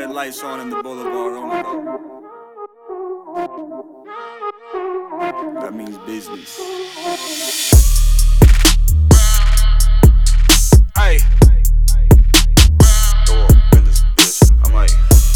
red lights on in the boulevard on the go. That means business. Hey. Throw up in this bitch. I might.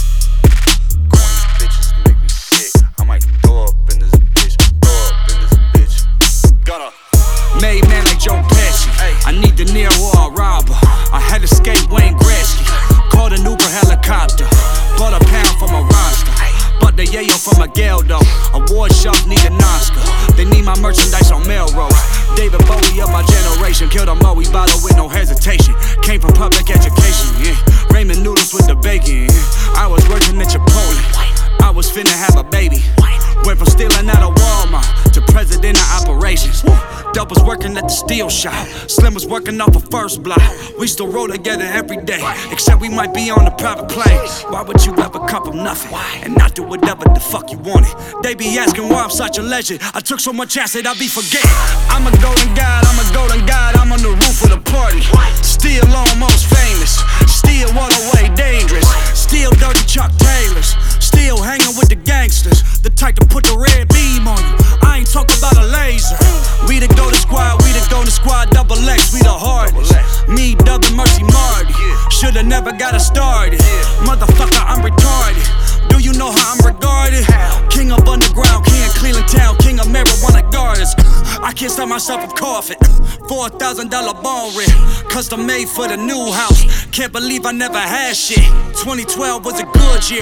Corny bitches make me sick. I might throw up in this bitch. Throw up in this bitch. Gonna. Made man like Joe Pesci. I need De Niro or a robber. I had to skate Wayne Gretzky. Called an Uber helicopter. Bought a pound from a roster. Bought the yayo from a Geldo. Award shelf need an Oscar. They need my merchandise on Melrose. David Bowie of my generation. Killed a Moe bottle with no hesitation. Came from public education, yeah. Ramen noodles with the bacon, yeah. I was working at Chipotle. I was finna have a baby. Went from stealing out of Walmart to president of operations. Dope was working at the steel shop. Slim was working off a first block. We still roll together every day, except we might be on a private plane. Why would you ever cup of nothing and not do whatever the fuck you wanted? They be asking why I'm such a legend. I took so much acid, I be forgetting. I'm a golden god, I'm a golden god. I'm on the roof of the party. Still almost famous. Still all the way dangerous. Still dirty Chuck Taylors. Still hanging with the gangsters. The type to put the red beam on you. I ain't talking about a laser. We the golden squad, we the golden squad, double X, we the hardest. Me, Double Mercy Marty. Shoulda never got it started. Motherfucker, I'm retarded. Do you know how I'm regarded? King of underground, king of Cleveland town, king of marijuana gardens. I can't stop myself from coughing. $4,000 bone rent, custom made for the new house. Can't believe I never had shit. 2012 was a good year.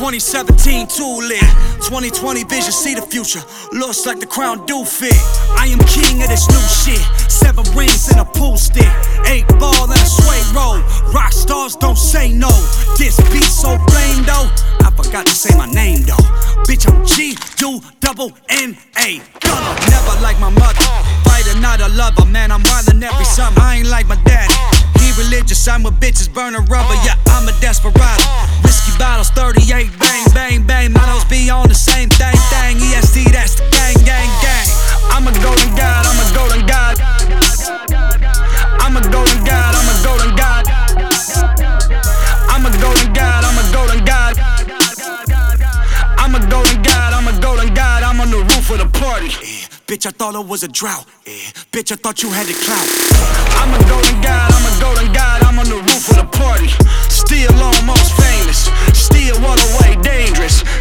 2017 too lit. 2020 vision, see the future. Looks like the crown do fit. I am king of this new shit. 7 rings and a pool stick. 8 ball and a sway roll. Rock stars don't say no. This beat so flame though. I forgot to say my name though. Bitch, I'm G-U-double-N-A. Never like my mother. Fighter, not a lover. Man, I'm wildin' every summer. I ain't like my daddy. He religious, I'm with bitches burning rubber. Yeah, I'm a desperado. Whiskey bottles, 38, bang, bang, bang. Models be on the same thing, thing. EST, that's the gang, gang, gang. I'm a golden god, I'm a golden god. I'm a golden god, I'm a golden god. I'm a golden god, I'm a golden god. I'm a golden god, I'm a golden god. I'm on the roof of the party. Bitch, I thought it was a drought. Bitch, I thought you had it clout. I'm a golden god, I'm a golden god. I'm on the roof of the party. Still almost famous. Still all the way dangerous.